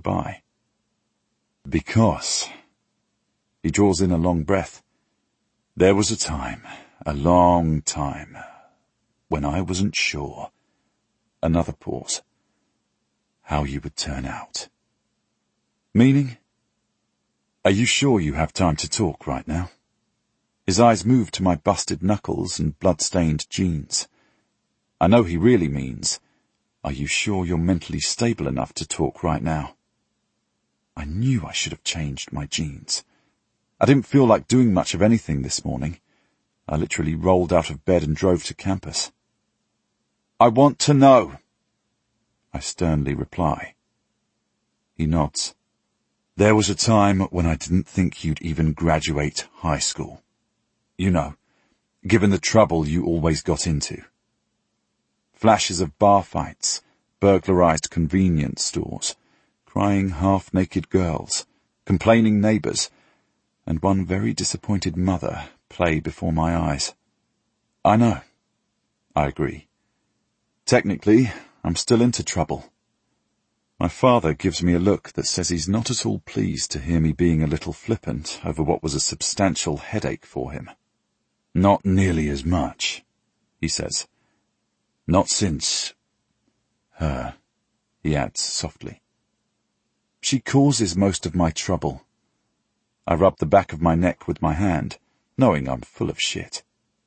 by. Because, he draws in a long breath, there was a time, a long time, when I wasn't sure, another pause, how you would turn out. Meaning? Are you sure you have time to talk right now? His eyes move to my busted knuckles and blood-stained jeans. I know he really means, are you sure you're mentally stable enough to talk right now? I knew I should have changed my jeans. I didn't feel like doing much of anything this morning. I literally rolled out of bed and drove to campus. I want to know, I sternly reply. He nods. There was a time when I didn't think you'd even graduate high school. You know, given the trouble you always got into. Flashes of bar fights, burglarized convenience stores, crying half-naked girls, complaining neighbors, and one very disappointed mother play before my eyes. I know. I agree. Technically, I'm still into trouble. My father gives me a look that says he's not at all pleased to hear me being a little flippant over what was a substantial headache for him. Not nearly as much, he says. Not since her, he adds softly. She causes most of my trouble. I rub the back of my neck with my hand, knowing I'm full of shit.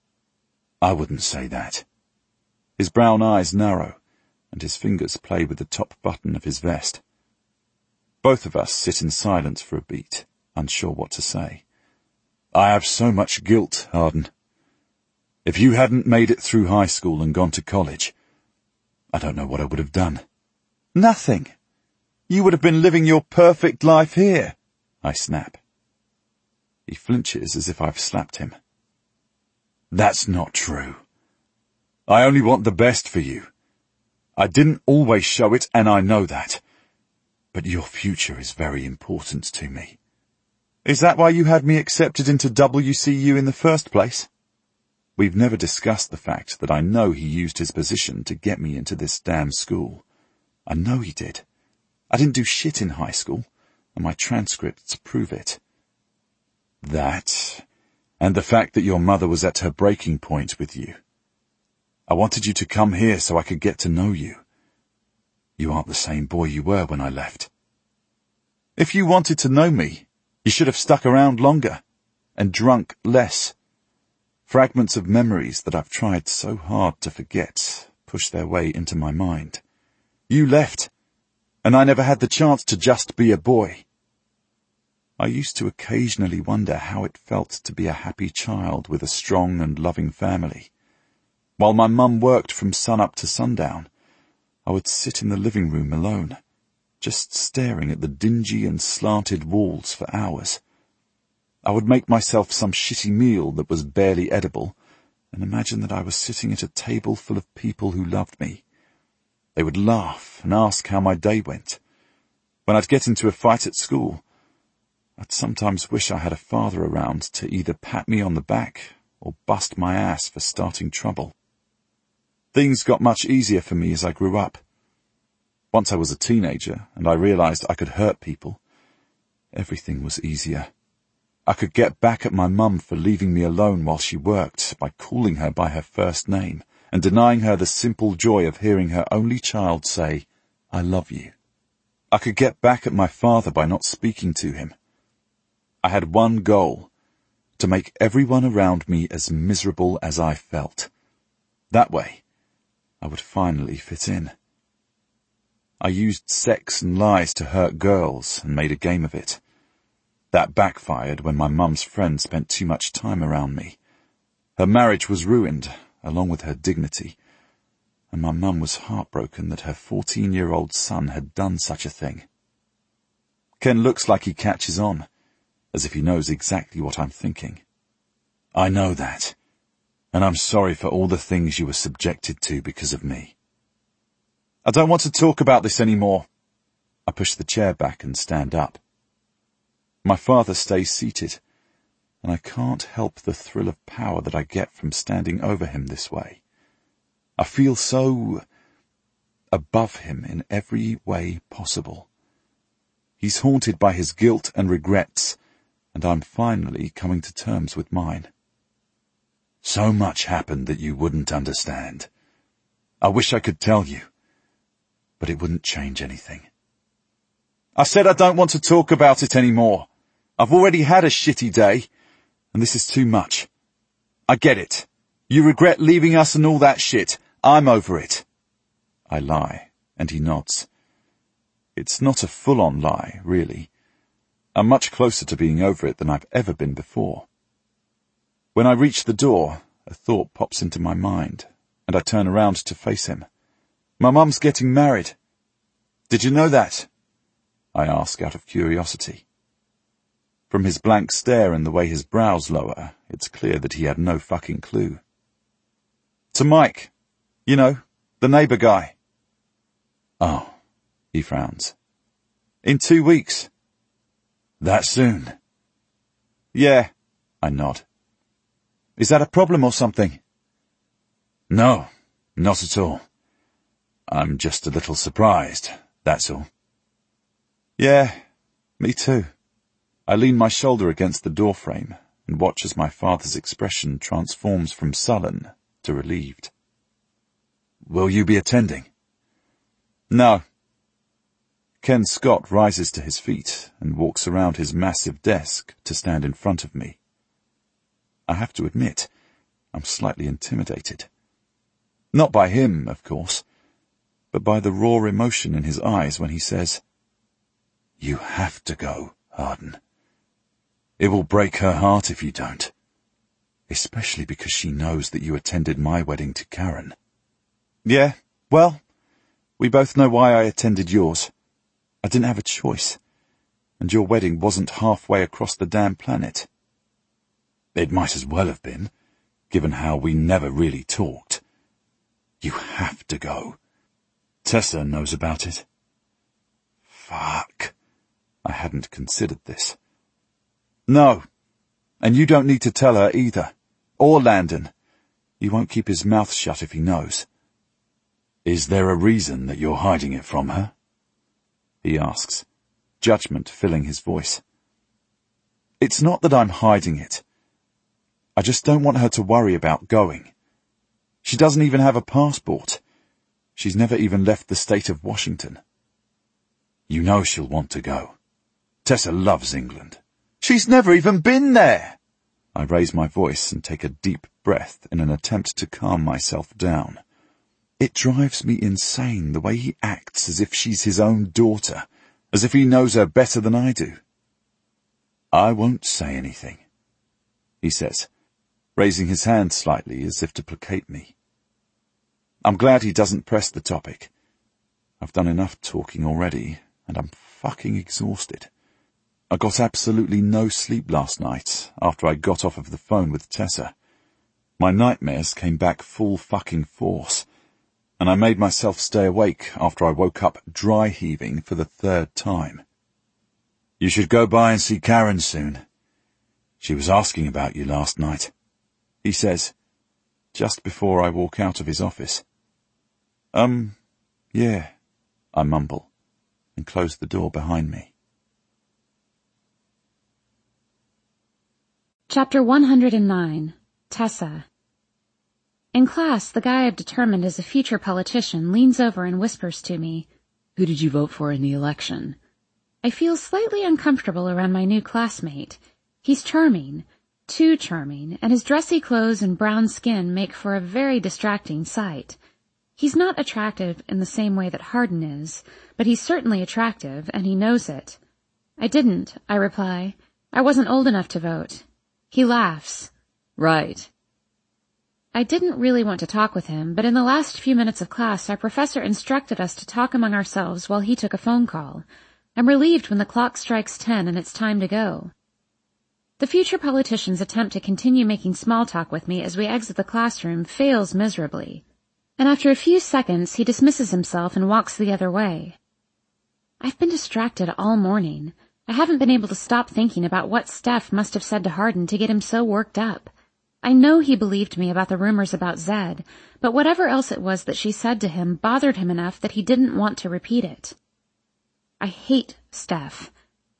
I wouldn't say that. His brown eyes narrow, and his fingers play with the top button of his vest. Both of us sit in silence for a beat, unsure what to say. I have so much guilt, Arden. If you hadn't made it through high school and gone to college, I don't know what I would have done. Nothing. You would have been living your perfect life here, I snap. He flinches as if I've slapped him. That's not true. I only want the best for you. I didn't always show it, and I know that. But your future is very important to me. Is that why you had me accepted into WCU in the first place? We've never discussed the fact that I know he used his position to get me into this damn school. I know he did. I didn't do shit in high school, and my transcripts prove it. That, and the fact that your mother was at her breaking point with you. I wanted you to come here so I could get to know you. You aren't the same boy you were when I left. If you wanted to know me, you should have stuck around longer, and drunk less. Fragments of memories that I've tried so hard to forget push their way into my mind. You left, and I never had the chance to just be a boy. I used to occasionally wonder how it felt to be a happy child with a strong and loving family. While my mum worked from sunup to sundown, I would sit in the living room alone, just staring at the dingy and slanted walls for hours. I would make myself some shitty meal that was barely edible, and imagine that I was sitting at a table full of people who loved me. They would laugh and ask how my day went. When I'd get into a fight at school, I'd sometimes wish I had a father around to either pat me on the back or bust my ass for starting trouble. Things got much easier for me as I grew up. Once I was a teenager and I realized I could hurt people, everything was easier. I could get back at my mum for leaving me alone while she worked by calling her by her first name and denying her the simple joy of hearing her only child say, I love you. I could get back at my father by not speaking to him. I had one goal, to make everyone around me as miserable as I felt. That way, I would finally fit in. I used sex and lies to hurt girls and made a game of it. That backfired when my mum's friend spent too much time around me. Her marriage was ruined, along with her dignity, and my mum was heartbroken that her 14-year-old son had done such a thing. Ken looks like he catches on, as if he knows exactly what I'm thinking. I know that, and I'm sorry for all the things you were subjected to because of me. I don't want to talk about this anymore. I push the chair back and stand up. My father stays seated, and I can't help the thrill of power that I get from standing over him this way. I feel so above him in every way possible. He's haunted by his guilt and regrets, and I'm finally coming to terms with mine. So much happened that you wouldn't understand. I wish I could tell you, but it wouldn't change anything. I said I don't want to talk about it anymore. I've already had a shitty day, and this is too much. I get it. You regret leaving us and all that shit. I'm over it. I lie, and he nods. It's not a full-on lie, really. I'm much closer to being over it than I've ever been before. When I reach the door, a thought pops into my mind, and I turn around to face him. My mum's getting married. Did you know that? I ask out of curiosity. From his blank stare and the way his brows lower, it's clear that he had no fucking clue. To Mike. You know, the neighbour guy. Oh, he frowns. In 2 weeks. That soon? Yeah, I nod. Is that a problem or something? No, not at all. I'm just a little surprised, that's all. Yeah, me too. I lean my shoulder against the doorframe and watch as my father's expression transforms from sullen to relieved. Will you be attending? No. Ken Scott rises to his feet and walks around his massive desk to stand in front of me. I have to admit, I'm slightly intimidated. Not by him, of course, but by the raw emotion in his eyes when he says, You have to go, Arden. It will break her heart if you don't, especially because she knows that you attended my wedding to Karen. Yeah, well, we both know why I attended yours. I didn't have a choice, and your wedding wasn't halfway across the damn planet. It might as well have been, given how we never really talked. You have to go. Tessa knows about it. Fuck. I hadn't considered this. No, and you don't need to tell her either. Or Landon. He won't keep his mouth shut if he knows. Is there a reason that you're hiding it from her? He asks, judgment filling his voice. It's not that I'm hiding it. I just don't want her to worry about going. She doesn't even have a passport. She's never even left the state of Washington. You know she'll want to go. Tessa loves England. She's never even been there. I raise my voice and take a deep breath in an attempt to calm myself down. It drives me insane the way he acts as if she's his own daughter, as if he knows her better than I do. I won't say anything, he says, raising his hand slightly as if to placate me. I'm glad he doesn't press the topic. I've done enough talking already, and I'm fucking exhausted. I got absolutely no sleep last night after I got off of the phone with Tessa. My nightmares came back full fucking force, and I made myself stay awake after I woke up dry heaving for the 3rd time. You should go by and see Karen soon. She was asking about you last night, he says, just before I walk out of his office. Yeah, I mumble, and close the door behind me. Chapter 109. Tessa. In class, the guy I've determined is a future politician leans over and whispers to me, "Who did you vote for in the election?" I feel slightly uncomfortable around my new classmate. He's charming, too charming, and his dressy clothes and brown skin make for a very distracting sight. He's not attractive in the same way that Hardin is, but he's certainly attractive, and he knows it. I didn't, I reply. I wasn't old enough to vote. He laughs. Right. I didn't really want to talk with him, but in the last few minutes of class, our professor instructed us to talk among ourselves while he took a phone call. I'm relieved when the clock strikes 10 and it's time to go. The future politician's attempt to continue making small talk with me as we exit the classroom fails miserably, and after a few seconds he dismisses himself and walks the other way. I've been distracted all morning. I haven't been able to stop thinking about what Steph must have said to Hardin to get him so worked up. I know he believed me about the rumors about Zed, but whatever else it was that she said to him bothered him enough that he didn't want to repeat it. I hate Steph.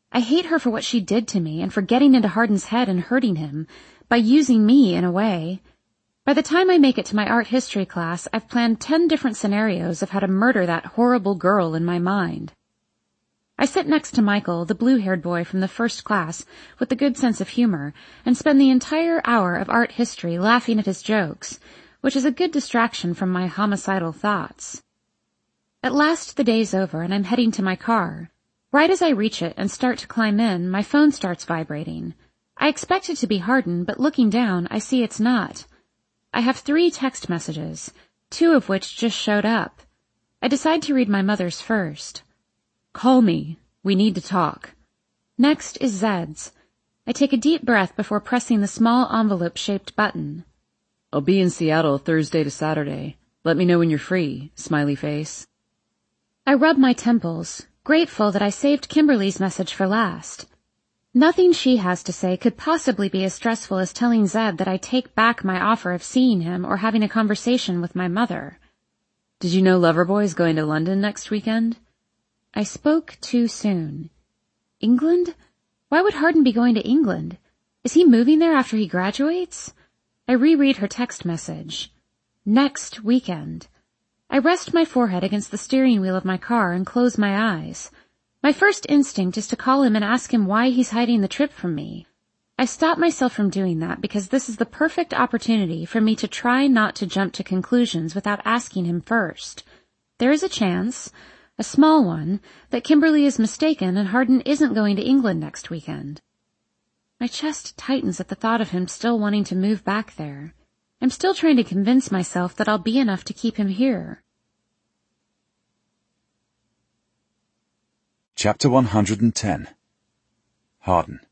I hate her for what she did to me and for getting into Hardin's head and hurting him, by using me in a way. By the time I make it to my art history class, I've planned 10 different scenarios of how to murder that horrible girl in my mind. I sit next to Michael, the blue-haired boy from the first class, with a good sense of humor, and spend the entire hour of art history laughing at his jokes, which is a good distraction from my homicidal thoughts. At last the day's over, and I'm heading to my car. Right as I reach it and start to climb in, my phone starts vibrating. I expect it to be Hardin, but looking down, I see it's not. I have 3 text messages, 2 of which just showed up. I decide to read my mother's first. "Call me. We need to talk." Next is Zed's. I take a deep breath before pressing the small envelope-shaped button. "I'll be in Seattle Thursday to Saturday. Let me know when you're free, smiley face." I rub my temples, grateful that I saved Kimberly's message for last. Nothing she has to say could possibly be as stressful as telling Zed that I take back my offer of seeing him or having a conversation with my mother. "Did you know Loverboy's going to London next weekend?" I spoke too soon. England? Why would Hardin be going to England? Is he moving there after he graduates? I reread her text message. Next weekend. I rest my forehead against the steering wheel of my car and close my eyes. My first instinct is to call him and ask him why he's hiding the trip from me. I stop myself from doing that because this is the perfect opportunity for me to try not to jump to conclusions without asking him first. There is a chance, a small one, that Kimberly is mistaken and Hardin isn't going to England next weekend. My chest tightens at the thought of him still wanting to move back there. I'm still trying to convince myself that I'll be enough to keep him here. Chapter 110. Hardin.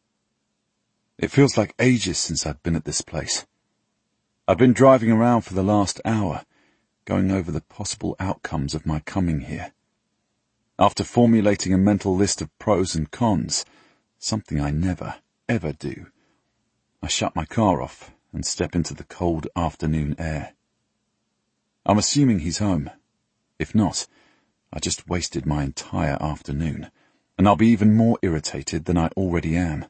It feels like ages since I've been at this place. I've been driving around for the last hour, going over the possible outcomes of my coming here. After formulating a mental list of pros and cons, something I never, ever do, I shut my car off and step into the cold afternoon air. I'm assuming he's home. If not, I just wasted my entire afternoon, and I'll be even more irritated than I already am.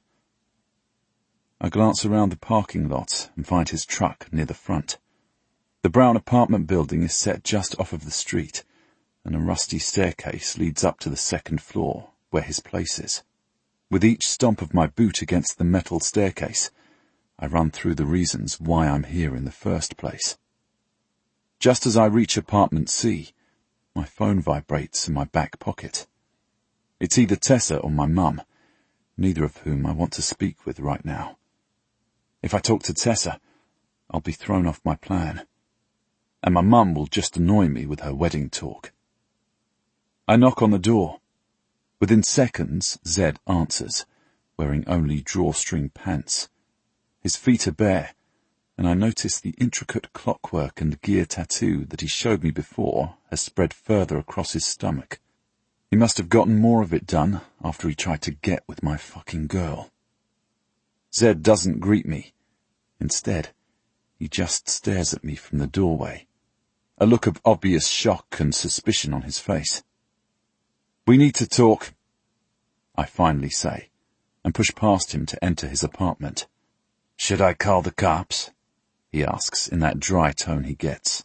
I glance around the parking lot and find his truck near the front. The brown apartment building is set just off of the street, and a rusty staircase leads up to the second floor, where his place is. With each stomp of my boot against the metal staircase, I run through the reasons why I'm here in the first place. Just as I reach apartment C, my phone vibrates in my back pocket. It's either Tessa or my mum, neither of whom I want to speak with right now. If I talk to Tessa, I'll be thrown off my plan, and my mum will just annoy me with her wedding talk. I knock on the door. Within seconds, Zed answers, wearing only drawstring pants. His feet are bare, and I notice the intricate clockwork and gear tattoo that he showed me before has spread further across his stomach. He must have gotten more of it done after he tried to get with my fucking girl. Zed doesn't greet me. Instead, he just stares at me from the doorway, a look of obvious shock and suspicion on his face. "We need to talk," I finally say, and push past him to enter his apartment. "Should I call the cops?" he asks in that dry tone he gets.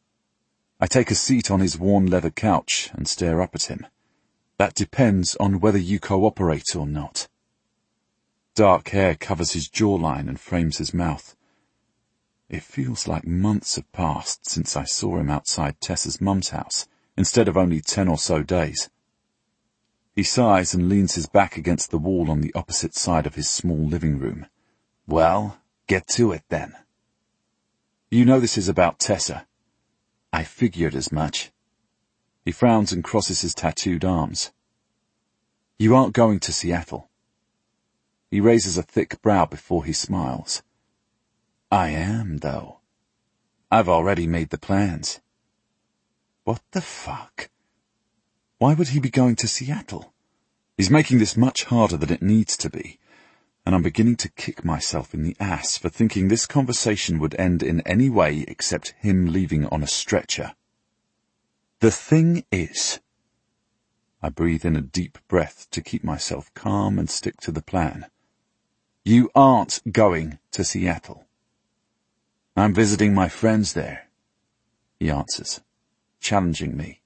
I take a seat on his worn leather couch and stare up at him. "That depends on whether you cooperate or not." Dark hair covers his jawline and frames his mouth. It feels like months have passed since I saw him outside Tessa's mum's house, instead of only 10 or so days. He sighs and leans his back against the wall on the opposite side of his small living room. "Well, get to it then." "You know this is about Tessa." "I figured as much." He frowns and crosses his tattooed arms. "You aren't going to Seattle." He raises a thick brow before he smiles. "I am, though. I've already made the plans." What the fuck? Why would he be going to Seattle? He's making this much harder than it needs to be, and I'm beginning to kick myself in the ass for thinking this conversation would end in any way except him leaving on a stretcher. The thing is, I breathe in a deep breath to keep myself calm and stick to the plan. You aren't going to Seattle. I'm visiting my friends there, he answers, challenging me.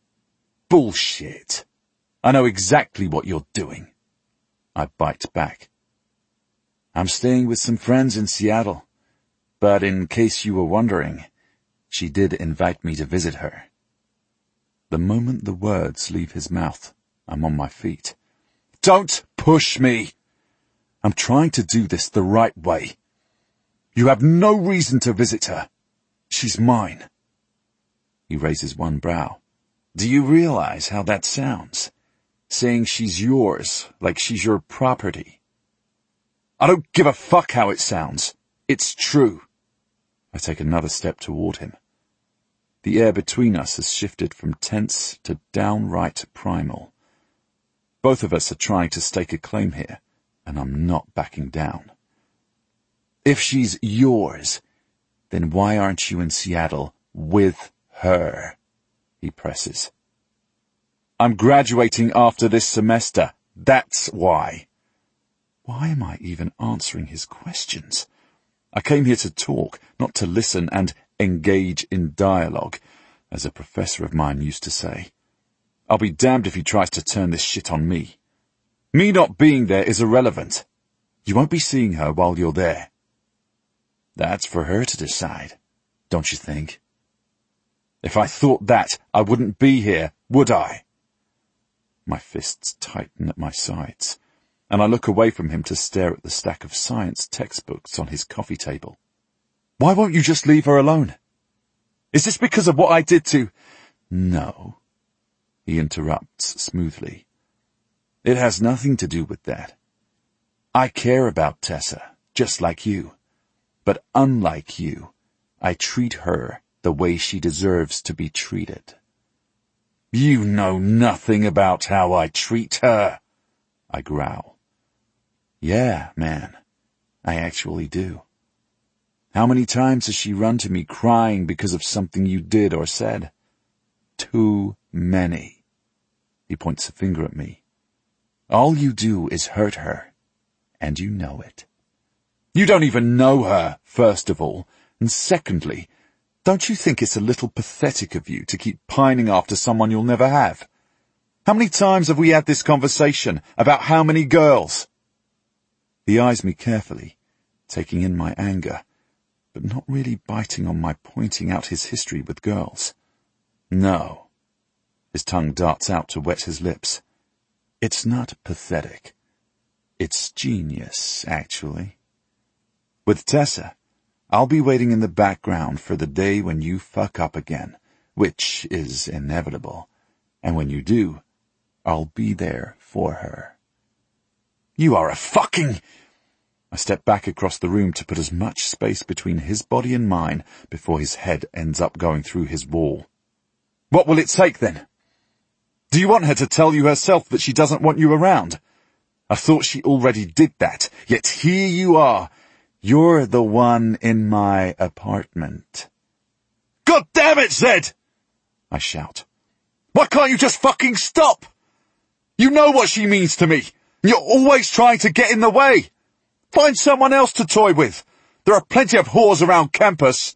Bullshit. I know exactly what you're doing. I bite back. I'm staying with some friends in Seattle, but in case you were wondering, she did invite me to visit her. The moment the words leave his mouth, I'm on my feet. Don't push me! I'm trying to do this the right way. You have no reason to visit her. She's mine. He raises one brow. Do you realize how that sounds? Saying she's yours, like she's your property. I don't give a fuck how it sounds. It's true. I take another step toward him. The air between us has shifted from tense to downright primal. Both of us are trying to stake a claim here, and I'm not backing down. If she's yours, then why aren't you in Seattle with her? He presses. I'm graduating after this semester. That's why. Why am I even answering his questions? I came here to talk, not to listen and engage in dialogue, as a professor of mine used to say. I'll be damned if he tries to turn this shit on me. Me not being there is irrelevant. You won't be seeing her while you're there. That's for her to decide, don't you think? If I thought that, I wouldn't be here, would I? My fists tighten at my sides, and I look away from him to stare at the stack of science textbooks on his coffee table. Why won't you just leave her alone? Is this because of what I did to... No, he interrupts smoothly. It has nothing to do with that. I care about Tessa, just like you. But unlike you, I treat her the way she deserves to be treated. You know nothing about how I treat her, I growl. Yeah, man, I actually do. How many times has she run to me crying because of something you did or said? Too many. He points a finger at me. All you do is hurt her, and you know it. You don't even know her, first of all, and secondly, don't you think it's a little pathetic of you to keep pining after someone you'll never have? How many times have we had this conversation about how many girls? He eyes me carefully, taking in my anger, but not really biting on my pointing out his history with girls. No. His tongue darts out to wet his lips. It's not pathetic. It's genius, actually. With Tessa, I'll be waiting in the background for the day when you fuck up again, which is inevitable. And when you do, I'll be there for her. You are a fucking... I step back across the room to put as much space between his body and mine before his head ends up going through his wall. What will it take, then? Do you want her to tell you herself that she doesn't want you around? I thought she already did that, yet here you are. You're the one in my apartment. God damn it, Zed! I shout. Why can't you just fucking stop? You know what she means to me. You're always trying to get in the way. Find someone else to toy with. There are plenty of whores around campus.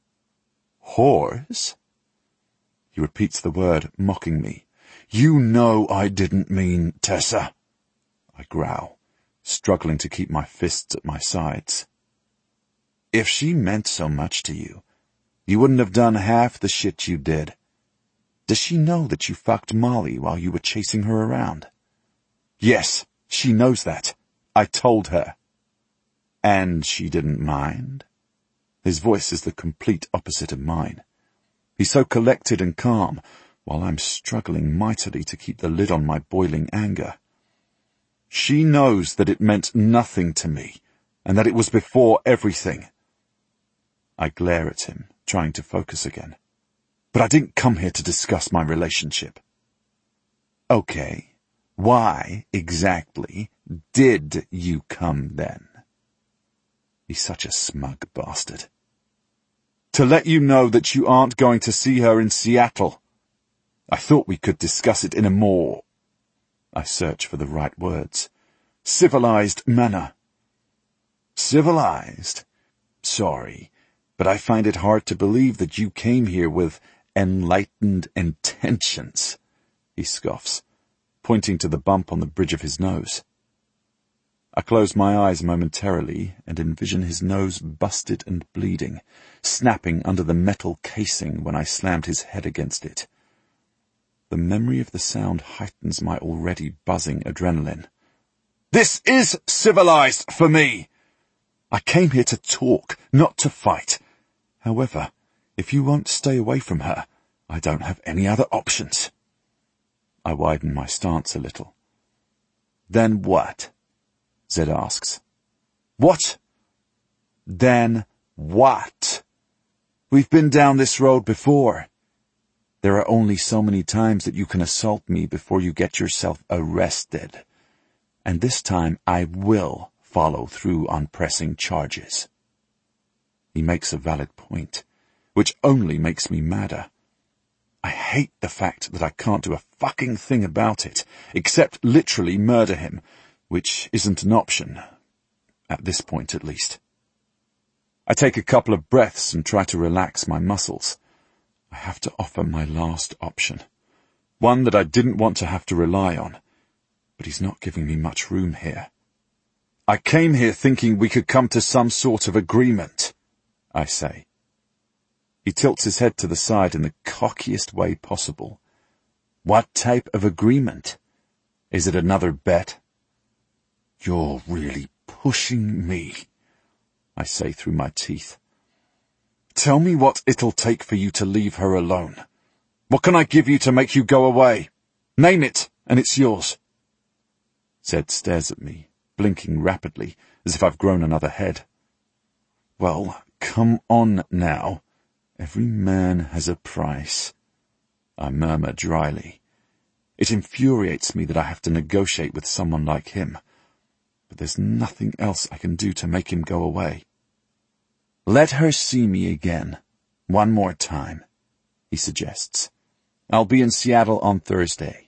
Whores? He repeats the word, mocking me. You know I didn't mean Tessa. I growl, struggling to keep my fists at my sides. If she meant so much to you, you wouldn't have done half the shit you did. Does she know that you fucked Molly while you were chasing her around? Yes, she knows that. I told her. And she didn't mind? His voice is the complete opposite of mine. He's so collected and calm, while I'm struggling mightily to keep the lid on my boiling anger. She knows that it meant nothing to me, and that it was before everything. I glare at him, trying to focus again. But I didn't come here to discuss my relationship. Okay, why exactly did you come then? He's such a smug bastard. To let you know that you aren't going to see her in Seattle. I thought we could discuss it in a more I search for the right words. Civilized manner. Civilized? Sorry, but I find it hard to believe that you came here with enlightened intentions, he scoffs, pointing to the bump on the bridge of his nose. I close my eyes momentarily and envision his nose busted and bleeding, snapping under the metal casing when I slammed his head against it. The memory of the sound heightens my already buzzing adrenaline. This is civilized for me! I came here to talk, not to fight. However, if you won't stay away from her, I don't have any other options. I widen my stance a little. Then what? Zed asks. What? Then what? We've been down this road before. There are only so many times that you can assault me before you get yourself arrested. And this time I will follow through on pressing charges. He makes a valid point, which only makes me madder. I hate the fact that I can't do a fucking thing about it, except literally murder him, which isn't an option. At this point, at least. I take a couple of breaths and try to relax my muscles. I have to offer my last option. One that I didn't want to have to rely on. But he's not giving me much room here. I came here thinking we could come to some sort of agreement, I say. He tilts his head to the side in the cockiest way possible. What type of agreement? Is it another bet? You're really pushing me, I say through my teeth. Tell me what it'll take for you to leave her alone. What can I give you to make you go away? Name it, and it's yours. Zed stares at me, blinking rapidly, as if I've grown another head. Well, come on now. Every man has a price, I murmur dryly. It infuriates me that I have to negotiate with someone like him, but there's nothing else I can do to make him go away. Let her see me again, one more time, he suggests. I'll be in Seattle on Thursday.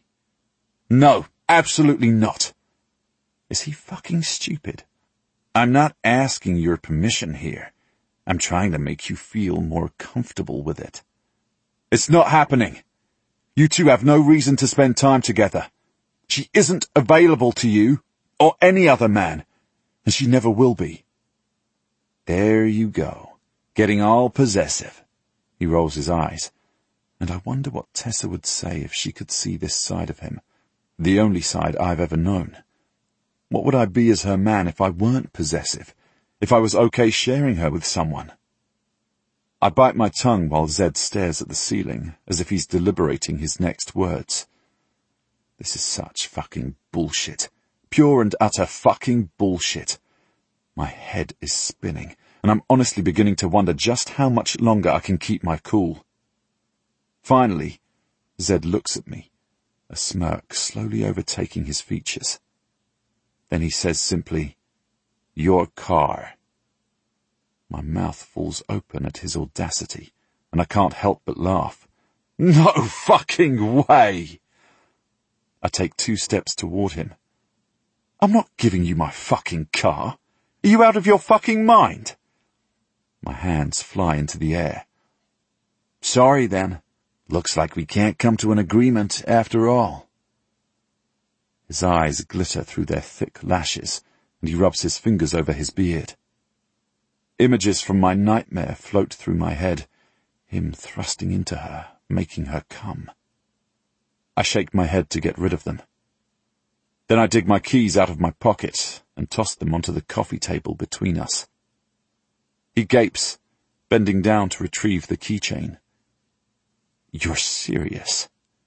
No, absolutely not. Is he fucking stupid? I'm not asking your permission here. I'm trying to make you feel more comfortable with it. It's not happening. You two have no reason to spend time together. She isn't available to you, or any other man, and she never will be. There you go, getting all possessive. He rolls his eyes, and I wonder what Tessa would say if she could see this side of him, the only side I've ever known. What would I be as her man if I weren't possessive, if I was okay sharing her with someone? I bite my tongue while Zed stares at the ceiling, as if he's deliberating his next words. This is such fucking bullshit. Pure and utter fucking bullshit. My head is spinning, and I'm honestly beginning to wonder just how much longer I can keep my cool. Finally, Zed looks at me, a smirk slowly overtaking his features. Then he says simply, Your car. My mouth falls open at his audacity, and I can't help but laugh. No fucking way! I take 2 steps toward him. I'm not giving you my fucking car. Are you out of your fucking mind? My hands fly into the air. Sorry then. Looks like we can't come to an agreement after all. His eyes glitter through their thick lashes, and he rubs his fingers over his beard. Images from my nightmare float through my head, him thrusting into her, making her come. I shake my head to get rid of them. Then I dig my keys out of my pocket and toss them onto the coffee table between us. He gapes, bending down to retrieve the keychain. You're serious?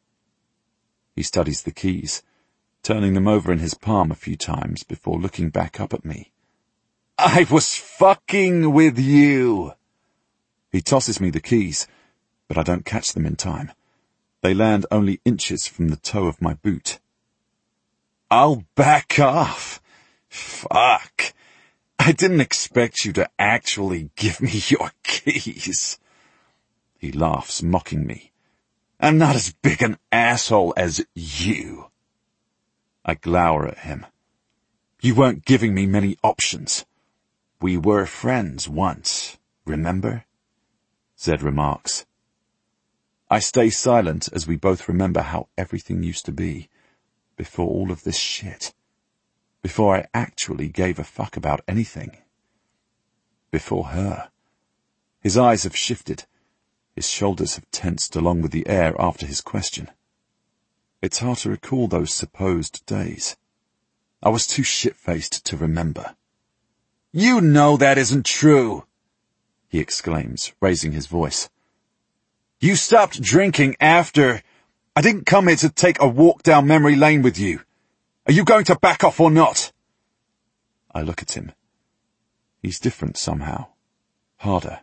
He studies the keys, turning them over in his palm a few times before looking back up at me. I was fucking with you! He tosses me the keys, but I don't catch them in time. They land only inches from the toe of my boot. I'll back off. Fuck. I didn't expect you to actually give me your keys. He laughs, mocking me. I'm not as big an asshole as you. I glower at him. You weren't giving me many options. We were friends once, remember? Zed remarks. I stay silent as we both remember how everything used to be, before all of this shit. Before I actually gave a fuck about anything. Before her. His eyes have shifted. His shoulders have tensed along with the air after his question. It's hard to recall those supposed days. I was too shit-faced to remember. You know that isn't true, he exclaims, raising his voice. You stopped drinking after... I didn't come here to take a walk down memory lane with you. Are you going to back off or not? I look at him. He's different somehow. Harder.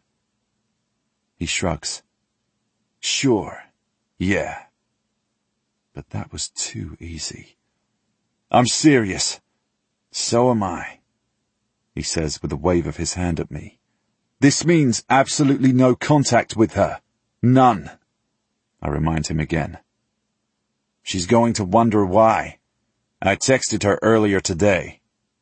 He shrugs. Sure. Yeah. But that was too easy. I'm serious. So am I, he says with a wave of his hand at me. This means absolutely no contact with her. None. I remind him again. She's going to wonder why. I texted her earlier today.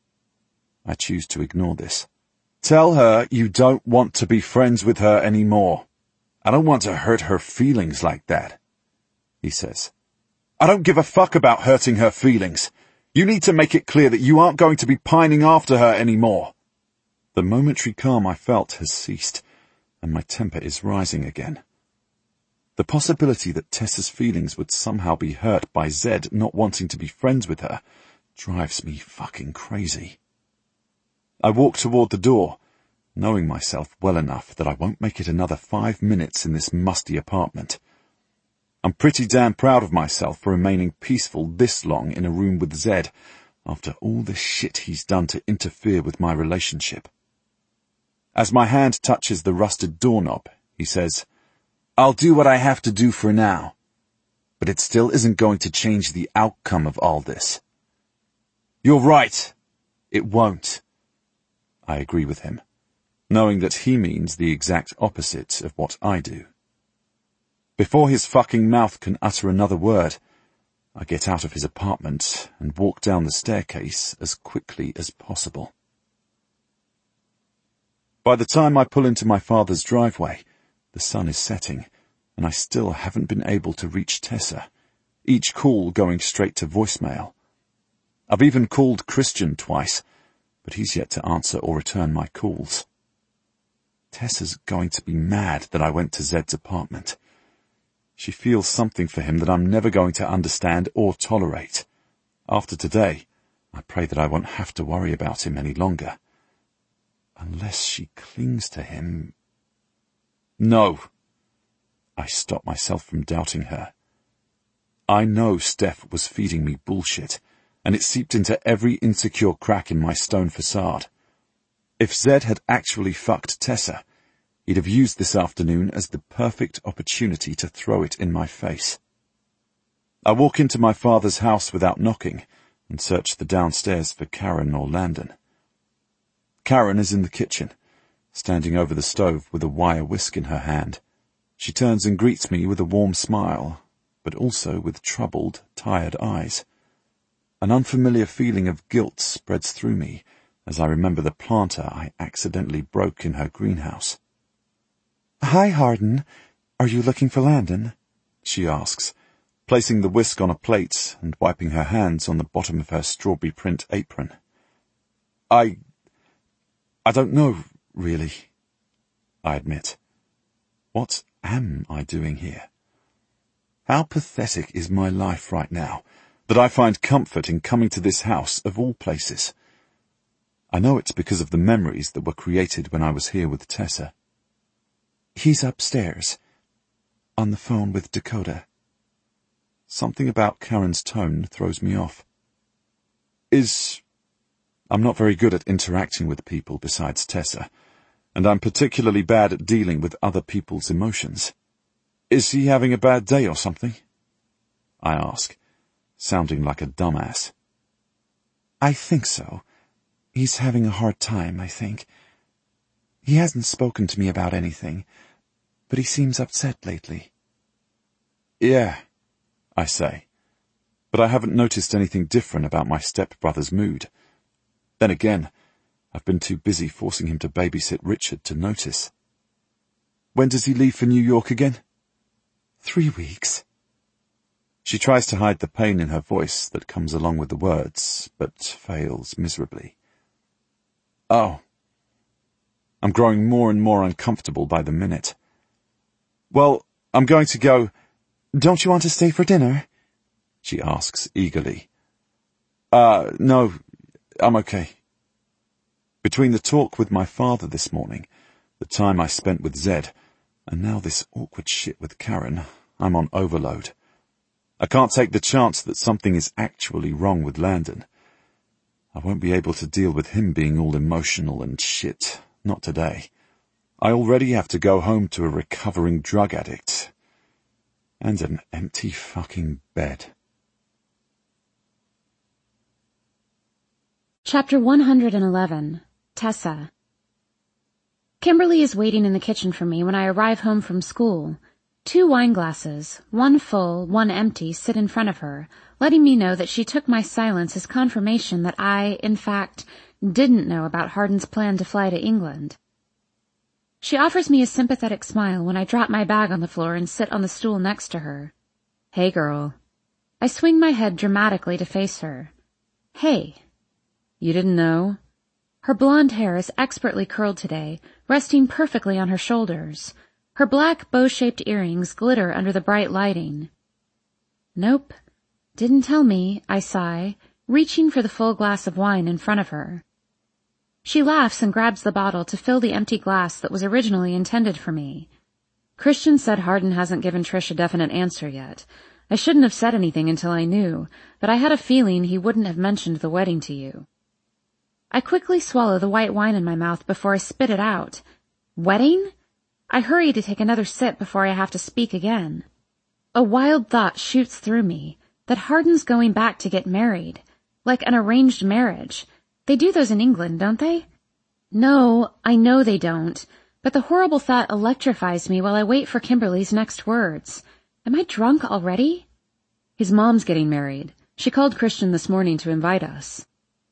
I choose to ignore this. Tell her you don't want to be friends with her anymore. I don't want to hurt her feelings like that, he says. I don't give a fuck about hurting her feelings. You need to make it clear that you aren't going to be pining after her anymore. The momentary calm I felt has ceased, and my temper is rising again. The possibility that Tessa's feelings would somehow be hurt by Zed not wanting to be friends with her drives me fucking crazy. I walk toward the door, knowing myself well enough that I won't make it another 5 minutes in this musty apartment. I'm pretty damn proud of myself for remaining peaceful this long in a room with Zed after all the shit he's done to interfere with my relationship. As my hand touches the rusted doorknob, he says, I'll do what I have to do for now, but it still isn't going to change the outcome of all this. You're right. It won't. I agree with him, knowing that he means the exact opposite of what I do. Before his fucking mouth can utter another word, I get out of his apartment and walk down the staircase as quickly as possible. By the time I pull into my father's driveway, the sun is setting, and I still haven't been able to reach Tessa, each call going straight to voicemail. I've even called Christian twice, but he's yet to answer or return my calls. Tessa's going to be mad that I went to Zed's apartment. She feels something for him that I'm never going to understand or tolerate. After today, I pray that I won't have to worry about him any longer. Unless she clings to him... No. I stop myself from doubting her. I know Steph was feeding me bullshit, and it seeped into every insecure crack in my stone facade. If Zed had actually fucked Tessa, he'd have used this afternoon as the perfect opportunity to throw it in my face. I walk into my father's house without knocking and search the downstairs for Karen or Landon. Karen is in the kitchen, standing over the stove with a wire whisk in her hand. She turns and greets me with a warm smile, but also with troubled, tired eyes. An unfamiliar feeling of guilt spreads through me as I remember the planter I accidentally broke in her greenhouse. Hi, Hardin. Are you looking for Landon? She asks, placing the whisk on a plate and wiping her hands on the bottom of her strawberry print apron. I don't know, really, I admit. What am I doing here? How pathetic is my life right now that I find comfort in coming to this house of all places? I know it's because of the memories that were created when I was here with Tessa. He's upstairs, on the phone with Dakota. Something about Karen's tone throws me off. I'm not very good at interacting with people besides Tessa, and I'm particularly bad at dealing with other people's emotions. Is he having a bad day or something? I ask, sounding like a dumbass. I think so. He's having a hard time, I think. He hasn't spoken to me about anything, but he seems upset lately. Yeah, I say. but I haven't noticed anything different about my stepbrother's mood. Then again, I've been too busy forcing him to babysit Richard to notice. When does he leave for New York again? 3 weeks. She tries to hide the pain in her voice that comes along with the words, but fails miserably. Oh. I'm growing more and more uncomfortable by the minute. Well, I'm going to go. Don't you want to stay for dinner? She asks eagerly. No, I'm okay. Between the talk with my father this morning, the time I spent with Zed, and now this awkward shit with Karen, I'm on overload. I can't take the chance that something is actually wrong with Landon. I won't be able to deal with him being all emotional and shit. Not today. I already have to go home to a recovering drug addict. And an empty fucking bed. Chapter 111. Tessa. Kimberly is waiting in the kitchen for me when I arrive home from school. 2 wine glasses, one full, one empty, sit in front of her, letting me know that she took my silence as confirmation that I, in fact, didn't know about Hardin's plan to fly to England. She offers me a sympathetic smile when I drop my bag on the floor and sit on the stool next to her. Hey, girl. I swing my head dramatically to face her. Hey. You didn't know? Her blonde hair is expertly curled today, resting perfectly on her shoulders. Her black bow-shaped earrings glitter under the bright lighting. Nope. Didn't tell me, I sigh, reaching for the full glass of wine in front of her. She laughs and grabs the bottle to fill the empty glass that was originally intended for me. Christian said Hardin hasn't given Trish a definite answer yet. I shouldn't have said anything until I knew, but I had a feeling he wouldn't have mentioned the wedding to you. I quickly swallow the white wine in my mouth before I spit it out. Wedding? I hurry to take another sip before I have to speak again. A wild thought shoots through me, that Hardin's going back to get married, like an arranged marriage. They do those in England, don't they? No, I know they don't, but the horrible thought electrifies me while I wait for Kimberly's next words. Am I drunk already? His mom's getting married. She called Christian this morning to invite us.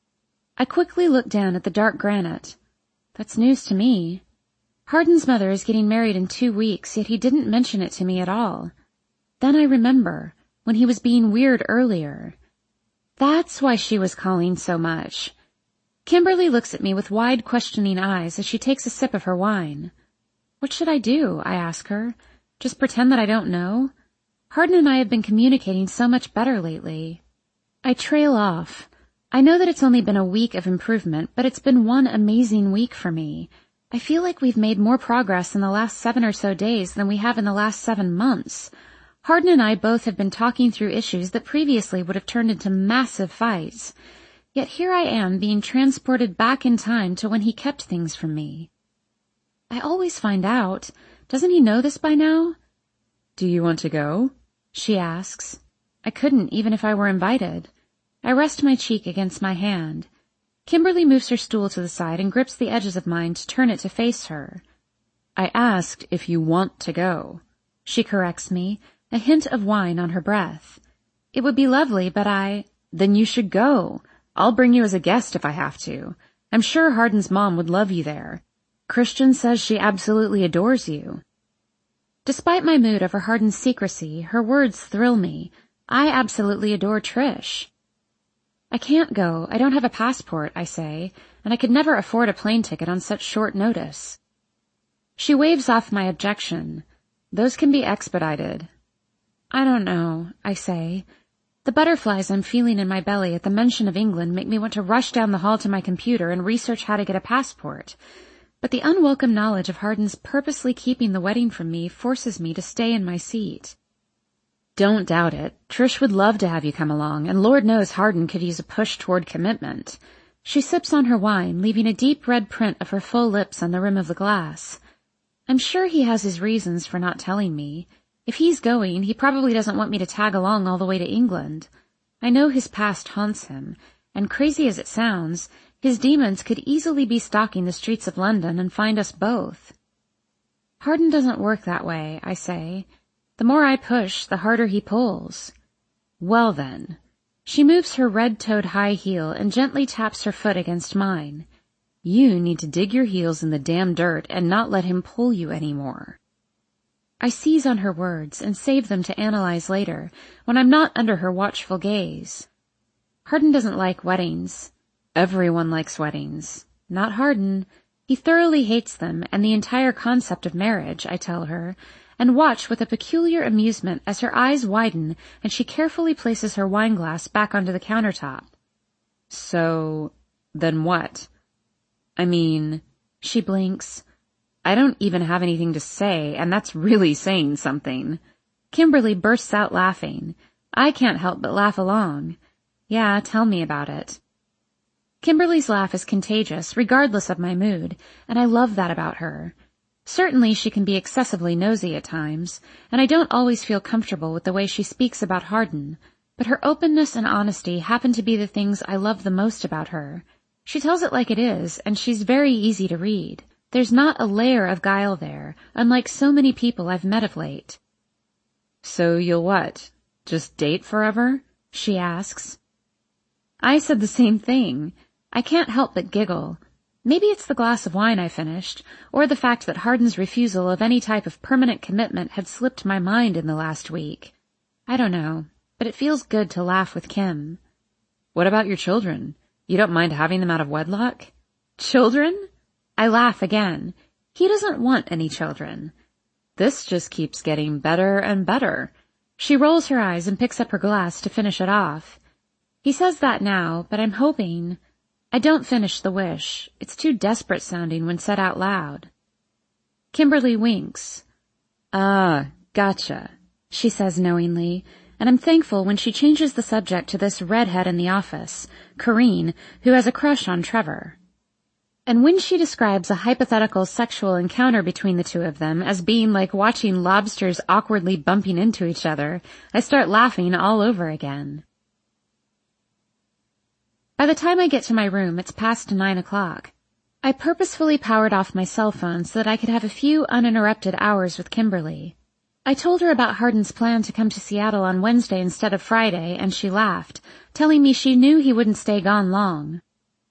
I quickly look down at the dark granite. That's news to me. Hardin's mother is getting married in 2 weeks, yet he didn't mention it to me at all. Then I remember, when he was being weird earlier. That's why she was calling so much. Kimberly looks at me with wide, questioning eyes as she takes a sip of her wine. What should I do? I ask her. Just pretend that I don't know? Hardin and I have been communicating so much better lately. I trail off. I know that it's only been a week of improvement, but it's been one amazing week for me. I feel like we've made more progress in the last 7 or so days than we have in the last 7 months. Hardin and I both have been talking through issues that previously would have turned into massive fights. Yet here I am being transported back in time to when he kept things from me. I always find out. Doesn't he know this by now? Do you want to go? She asks. I couldn't, even if I were invited. I rest my cheek against my hand. Kimberly moves her stool to the side and grips the edges of mine to turn it to face her. I asked if you want to go. She corrects me, a hint of wine on her breath. It would be lovely, but Then you should go. I'll bring you as a guest if I have to. I'm sure Hardin's mom would love you there. Christian says she absolutely adores you. Despite my mood over Hardin's secrecy, her words thrill me. I absolutely adore Trish. I can't go. I don't have a passport, I say, and I could never afford a plane ticket on such short notice. She waves off my objection. Those can be expedited. I don't know, I say. The butterflies I'm feeling in my belly at the mention of England make me want to rush down the hall to my computer and research how to get a passport. But the unwelcome knowledge of Hardin's purposely keeping the wedding from me forces me to stay in my seat. Don't doubt it. Trish would love to have you come along, and Lord knows Hardin could use a push toward commitment. She sips on her wine, leaving a deep red print of her full lips on the rim of the glass. I'm sure he has his reasons for not telling me. If he's going, he probably doesn't want me to tag along all the way to England. I know his past haunts him, and crazy as it sounds, his demons could easily be stalking the streets of London and find us both. Hardin doesn't work that way, I say. The more I push, the harder he pulls. Well then, She moves her red-toed high heel and gently taps her foot against mine. You need to dig your heels in the damn dirt and not let him pull you anymore. I seize on her words and save them to analyze later, when I'm not under her watchful gaze. Hardin doesn't like weddings. Everyone likes weddings. Not Hardin. He thoroughly hates them and the entire concept of marriage, I tell her, and watch with a peculiar amusement as her eyes widen and she carefully places her wineglass back onto the countertop. So, then what? I mean, she blinks. I don't even have anything to say, and that's really saying something. Kimberly bursts out laughing. I can't help but laugh along. Yeah, tell me about it. Kimberly's laugh is contagious, regardless of my mood, and I love that about her. Certainly she can be excessively nosy at times, and I don't always feel comfortable with the way she speaks about Hardin, but her openness and honesty happen to be the things I love the most about her. She tells it like it is, and she's very easy to read. There's not a layer of guile there, unlike so many people I've met of late. So you'll what? Just date forever? She asks. I said the same thing. I can't help but giggle. Maybe it's the glass of wine I finished, or the fact that Hardin's refusal of any type of permanent commitment had slipped my mind in the last week. I don't know, but it feels good to laugh with Kim. What about your children? You don't mind having them out of wedlock? Children? I laugh again. He doesn't want any children. This just keeps getting better and better. She rolls her eyes and picks up her glass to finish it off. He says that now, but I'm hoping... I don't finish the wish. It's too desperate sounding when said out loud. Kimberly winks. Ah, gotcha, she says knowingly, and I'm thankful when she changes the subject to this redhead in the office, Corinne, who has a crush on Trevor. And when she describes a hypothetical sexual encounter between the two of them as being like watching lobsters awkwardly bumping into each other, I start laughing all over again. By the time I get to my room, it's past 9 o'clock. I purposefully powered off my cell phone so that I could have a few uninterrupted hours with Kimberly. I told her about Hardin's plan to come to Seattle on Wednesday instead of Friday, and she laughed, telling me she knew he wouldn't stay gone long.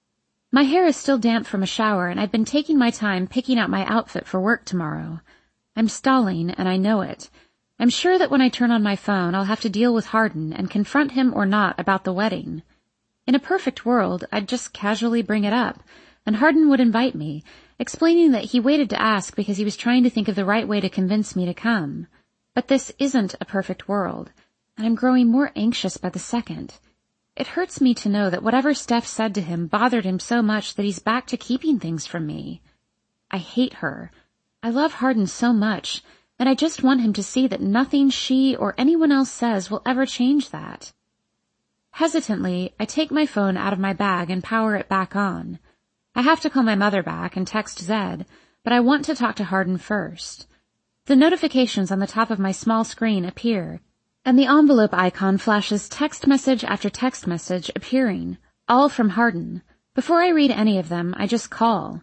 My hair is still damp from a shower, and I've been taking my time picking out my outfit for work tomorrow. I'm stalling, and I know it. I'm sure that when I turn on my phone, I'll have to deal with Hardin and confront him or not about the wedding. In a perfect world, I'd just casually bring it up, and Hardin would invite me, explaining that he waited to ask because he was trying to think of the right way to convince me to come. But this isn't a perfect world, and I'm growing more anxious by the second. It hurts me to know that whatever Steph said to him bothered him so much that he's back to keeping things from me. I hate her. I love Hardin so much, and I just want him to see that nothing she or anyone else says will ever change that. Hesitantly, I take my phone out of my bag and power it back on. I have to call my mother back and text Zed, but I want to talk to Hardin first. The notifications on the top of my small screen appear, and the envelope icon flashes text message after text message appearing, all from Hardin. Before I read any of them, I just call.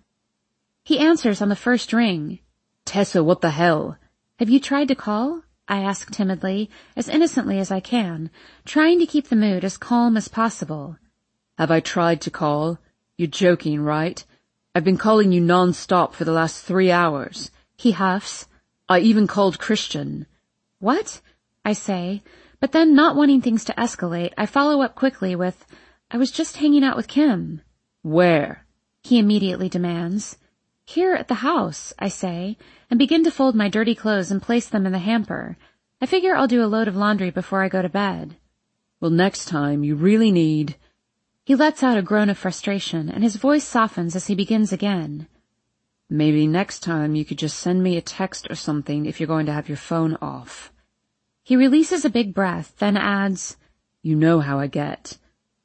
He answers on the first ring. Tessa, what the hell? Have you tried to call? I ask timidly, as innocently as I can, trying to keep the mood as calm as possible. Have I tried to call? You're joking, right? I've been calling you non-stop for the last 3 hours. He huffs. I even called Christian. What? I say, but then not wanting things to escalate, I follow up quickly with, I was just hanging out with Kim. Where? He immediately demands. Here at the house, I say, and begin to fold my dirty clothes and place them in the hamper. I figure I'll do a load of laundry before I go to bed. Well, next time you really need... He lets out a groan of frustration, and his voice softens as he begins again. Maybe next time you could just send me a text or something if you're going to have your phone off. He releases a big breath, then adds, You know how I get.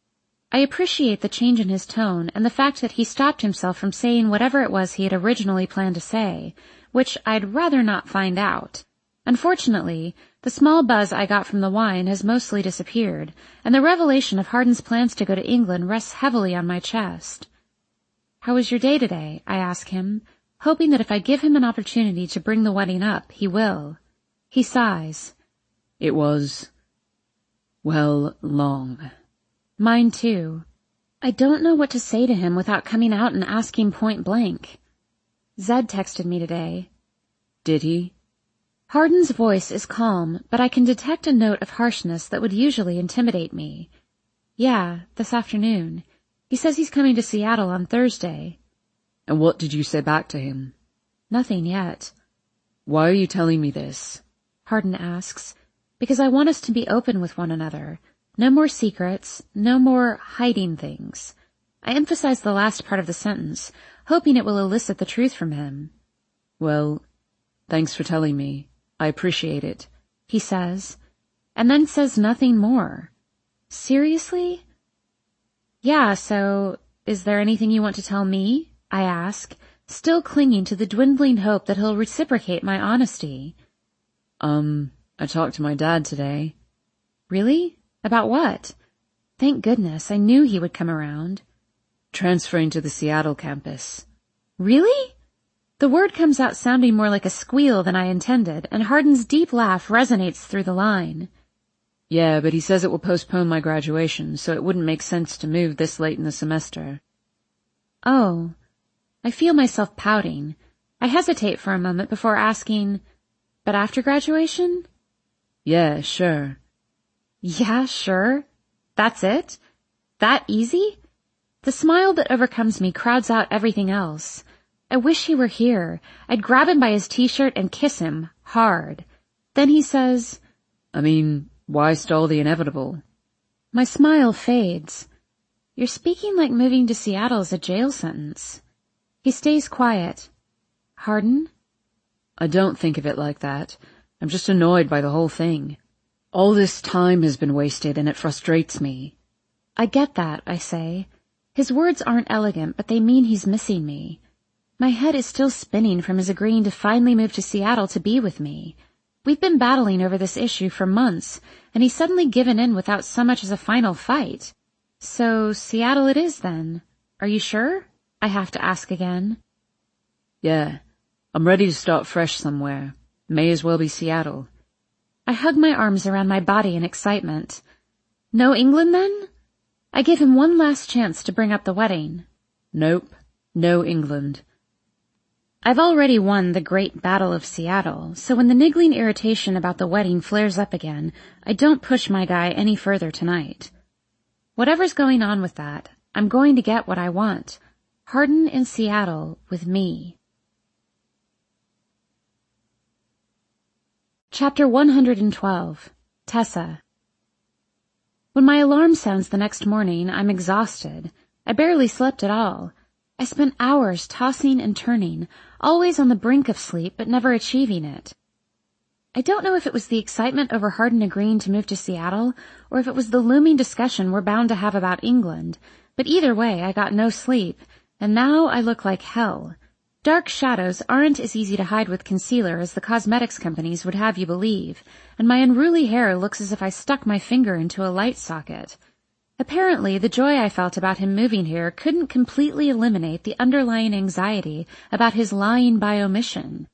I appreciate the change in his tone and the fact that he stopped himself from saying whatever it was he had originally planned to say, which I'd rather not find out. Unfortunately, the small buzz I got from the wine has mostly disappeared, and the revelation of Hardin's plans to go to England rests heavily on my chest. How was your day today? I ask him, hoping that if I give him an opportunity to bring the wedding up, he will. He sighs. It was, well, long. Mine too. I don't know what to say to him without coming out and asking point blank. Zed texted me today. Did he? Hardin's voice is calm, but I can detect a note of harshness that would usually intimidate me. Yeah, this afternoon. He says he's coming to Seattle on Thursday. And what did you say back to him? Nothing yet. Why are you telling me this? Hardin asks. Because I want us to be open with one another. No more secrets, no more hiding things. I emphasize the last part of the sentence, hoping it will elicit the truth from him. Well, thanks for telling me. I appreciate it, he says, and then says nothing more. Seriously? Yeah, so, is there anything you want to tell me? I ask, still clinging to the dwindling hope that he'll reciprocate my honesty. I talked to my dad today. Really? About what? Thank goodness, I knew he would come around. Transferring to the Seattle campus. Really? The word comes out sounding more like a squeal than I intended, and Hardin's deep laugh resonates through the line. Yeah, but he says it will postpone my graduation, so it wouldn't make sense to move this late in the semester. Oh. I feel myself pouting. I hesitate for a moment before asking, but after graduation? Yeah, sure. Yeah, sure. That's it? That easy? The smile that overcomes me crowds out everything else. I wish he were here. I'd grab him by his t-shirt and kiss him, hard. Then he says, why stall the inevitable? My smile fades. You're speaking like moving to Seattle is a jail sentence. He stays quiet. Hardin? I don't think of it like that. I'm just annoyed by the whole thing. All this time has been wasted and it frustrates me. I get that, I say. His words aren't elegant, but they mean he's missing me. My head is still spinning from his agreeing to finally move to Seattle to be with me. We've been battling over this issue for months, and he's suddenly given in without so much as a final fight. So, Seattle it is then. Are you sure? I have to ask again. Yeah, I'm ready to start fresh somewhere. May as well be Seattle. I hug my arms around my body in excitement. No England then? I give him one last chance to bring up the wedding. Nope, no England. I've already won the great battle of Seattle, so when the niggling irritation about the wedding flares up again, I don't push my guy any further tonight. Whatever's going on with that, I'm going to get what I want. Hardin in Seattle with me. Chapter 112. Tessa. When my alarm sounds the next morning, I'm exhausted. I barely slept at all. I spent hours tossing and turning, always on the brink of sleep, but never achieving it. I don't know if it was the excitement over Hardin agreeing to move to Seattle, or if it was the looming discussion we're bound to have about England, but either way I got no sleep, and now I look like hell. Dark shadows aren't as easy to hide with concealer as the cosmetics companies would have you believe, and my unruly hair looks as if I stuck my finger into a light socket. Apparently, the joy I felt about him moving here couldn't completely eliminate the underlying anxiety about his lying by omission.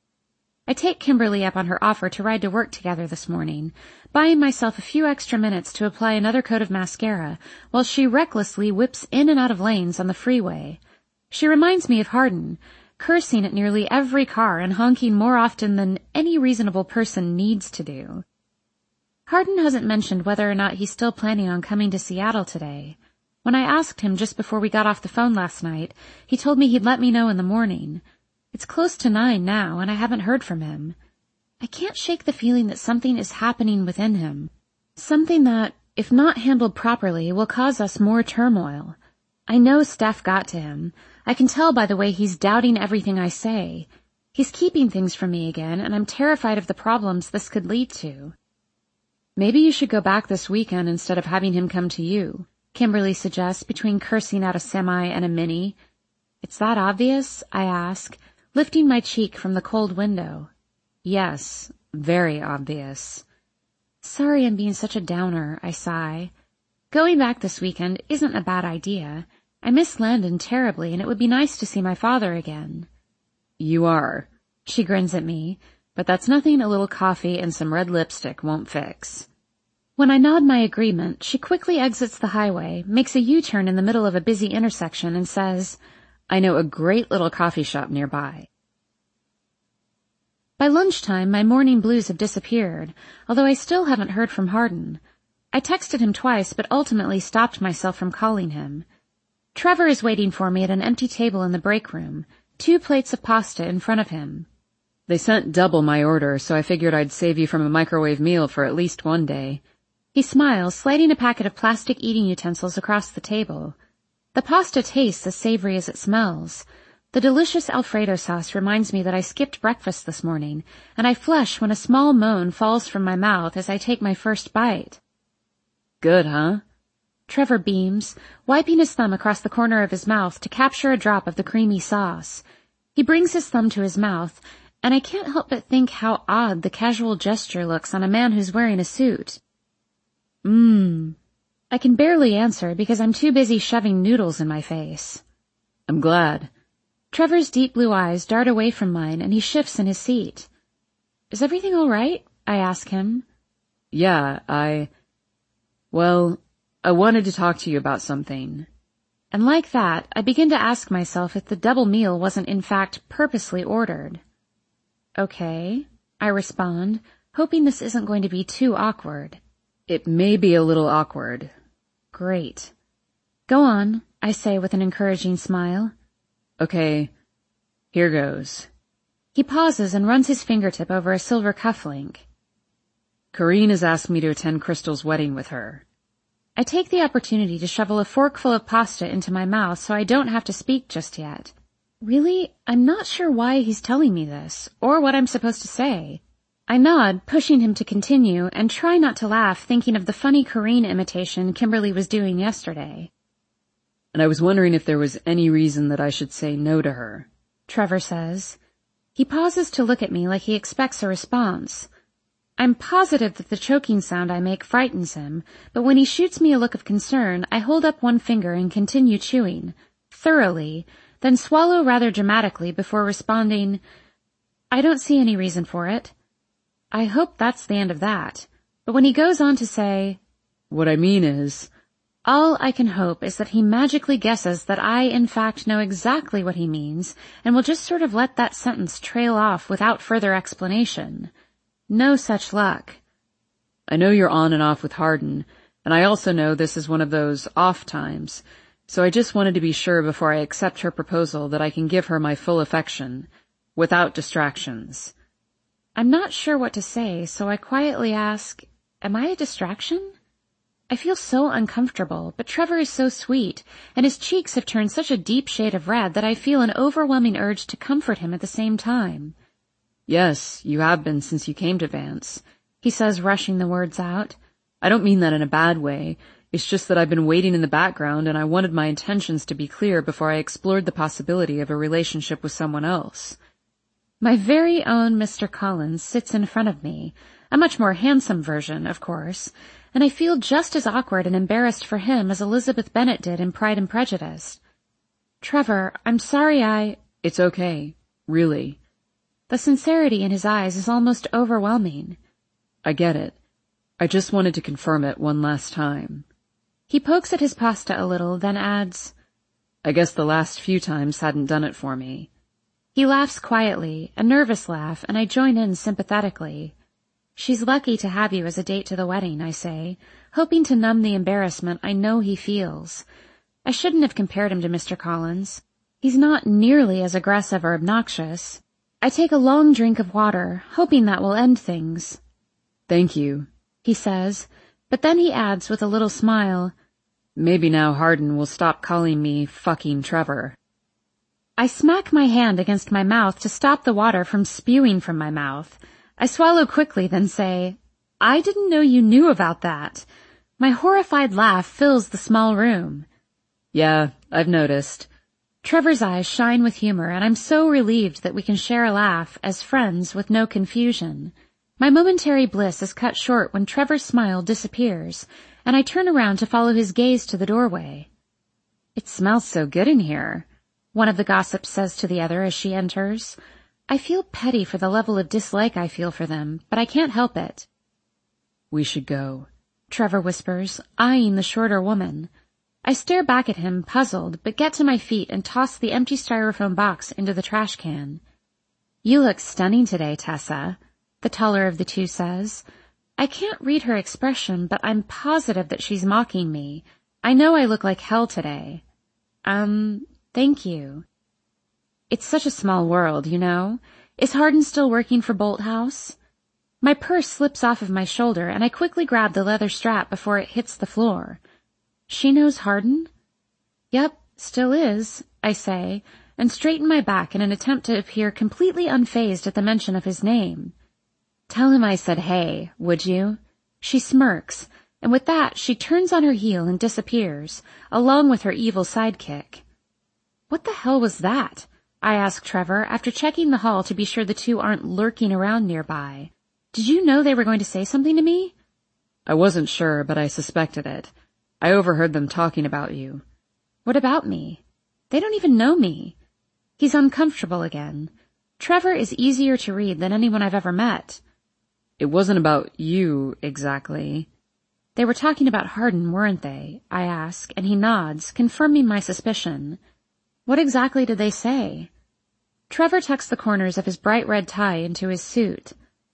I take Kimberly up on her offer to ride to work together this morning, buying myself a few extra minutes to apply another coat of mascara, while she recklessly whips in and out of lanes on the freeway. She reminds me of Hardin, cursing at nearly every car and honking more often than any reasonable person needs to do. Hardin hasn't mentioned whether or not he's still planning on coming to Seattle today. When I asked him just before we got off the phone last night, he told me he'd let me know in the morning. It's close to 9 now, and I haven't heard from him. I can't shake the feeling that something is happening within him. Something that, if not handled properly, will cause us more turmoil. I know Steph got to him. I can tell by the way he's doubting everything I say. He's keeping things from me again, and I'm terrified of the problems this could lead to. Maybe you should go back this weekend instead of having him come to you, Kimberly suggests between cursing out a semi and a mini. It's that obvious? I ask, lifting my cheek from the cold window. Yes, very obvious. Sorry I'm being such a downer, I sigh. Going back this weekend isn't a bad idea. I miss Landon terribly, and it would be nice to see my father again. You are, she grins at me. But that's nothing a little coffee and some red lipstick won't fix. When I nod my agreement, she quickly exits the highway, makes a U-turn in the middle of a busy intersection, and says, "I know a great little coffee shop nearby." By lunchtime, my morning blues have disappeared, although I still haven't heard from Hardin. I texted him twice, but ultimately stopped myself from calling him. Trevor is waiting for me at an empty table in the break room, 2 plates of pasta in front of him. "They sent double my order, so I figured I'd save you from a microwave meal for at least one day." He smiles, sliding a packet of plastic eating utensils across the table. The pasta tastes as savory as it smells. The delicious Alfredo sauce reminds me that I skipped breakfast this morning, and I flush when a small moan falls from my mouth as I take my first bite. "Good, huh?" Trevor beams, wiping his thumb across the corner of his mouth to capture a drop of the creamy sauce. He brings his thumb to his mouth, and I can't help but think how odd the casual gesture looks on a man who's wearing a suit. I can barely answer because I'm too busy shoving noodles in my face. "I'm glad." Trevor's deep blue eyes dart away from mine, and he shifts in his seat. "Is everything all right?" I ask him. "Yeah, I wanted to talk to you about something." And like that, I begin to ask myself if the double meal wasn't in fact purposely ordered. "Okay," I respond, hoping this isn't going to be too awkward. "It may be a little awkward." "Great. Go on," I say with an encouraging smile. "Okay, here goes." He pauses and runs his fingertip over a silver cufflink. "Corinne has asked me to attend Crystal's wedding with her." I take the opportunity to shovel a forkful of pasta into my mouth so I don't have to speak just yet. Really, I'm not sure why he's telling me this, or what I'm supposed to say. I nod, pushing him to continue, and try not to laugh thinking of the funny Corinne imitation Kimberly was doing yesterday. "And I was wondering if there was any reason that I should say no to her," Trevor says. He pauses to look at me like he expects a response. I'm positive that the choking sound I make frightens him, but when he shoots me a look of concern, I hold up one finger and continue chewing, thoroughly, then swallow rather dramatically before responding, "I don't see any reason for it." I hope that's the end of that, but when he goes on to say, "What I mean is..." all I can hope is that he magically guesses that I in fact know exactly what he means and will just sort of let that sentence trail off without further explanation. No such luck. "I know you're on and off with Hardin, and I also know this is one of those off times, so I just wanted to be sure before I accept her proposal that I can give her my full affection, without distractions." I'm not sure what to say, so I quietly ask, "Am I a distraction?" I feel so uncomfortable, but Trevor is so sweet, and his cheeks have turned such a deep shade of red that I feel an overwhelming urge to comfort him at the same time. "Yes, you have been since you came to Vance," he says, rushing the words out. "I don't mean that in a bad way. It's just that I've been waiting in the background and I wanted my intentions to be clear before I explored the possibility of a relationship with someone else." My very own Mr. Collins sits in front of me, a much more handsome version, of course, and I feel just as awkward and embarrassed for him as Elizabeth Bennet did in Pride and Prejudice. "Trevor, I'm sorry "It's okay. Really." The sincerity in his eyes is almost overwhelming. "I get it. I just wanted to confirm it one last time." He pokes at his pasta a little, then adds, "I guess the last few times hadn't done it for me." He laughs quietly, a nervous laugh, and I join in sympathetically. "She's lucky to have you as a date to the wedding," I say, hoping to numb the embarrassment I know he feels. I shouldn't have compared him to Mr. Collins. He's not nearly as aggressive or obnoxious. I take a long drink of water, hoping that will end things. "Thank you," he says, but then he adds with a little smile, "Maybe now Hardin will stop calling me fucking Trevor." I smack my hand against my mouth to stop the water from spewing from my mouth. I swallow quickly, then say, "I didn't know you knew about that." My horrified laugh fills the small room. "Yeah, I've noticed." Trevor's eyes shine with humor, and I'm so relieved that we can share a laugh as friends with no confusion. My momentary bliss is cut short when Trevor's smile disappears, and I turn around to follow his gaze to the doorway. "It smells so good in here," one of the gossips says to the other as she enters. I feel petty for the level of dislike I feel for them, but I can't help it. "We should go," Trevor whispers, eyeing the shorter woman. I stare back at him, puzzled, but get to my feet and toss the empty styrofoam box into the trash can. You look stunning today, Tessa, the taller of the two says. I can't read her expression, but I'm positive that she's mocking me. I know I look like hell today. Thank you. It's such a small world, you know. Is Hardin still working for Bolthouse? My purse slips off of my shoulder, and I quickly grab the leather strap before it hits the floor. She knows Hardin? Yep, still is, I say, and straighten my back in an attempt to appear completely unfazed at the mention of his name. Tell him I said hey, would you? She smirks, and with that she turns on her heel and disappears, along with her evil sidekick. What the hell was that? I ask Trevor after checking the hall to be sure the two aren't lurking around nearby. Did you know they were going to say something to me? I wasn't sure, but I suspected it. I overheard them talking about you. What about me? They don't even know me. He's uncomfortable again. Trevor is easier to read than anyone I've ever met. It wasn't about you, exactly. They were talking about Hardin, weren't they? I ask, and he nods, confirming my suspicion. What exactly did they say? Trevor tucks the corners of his bright red tie into his suit.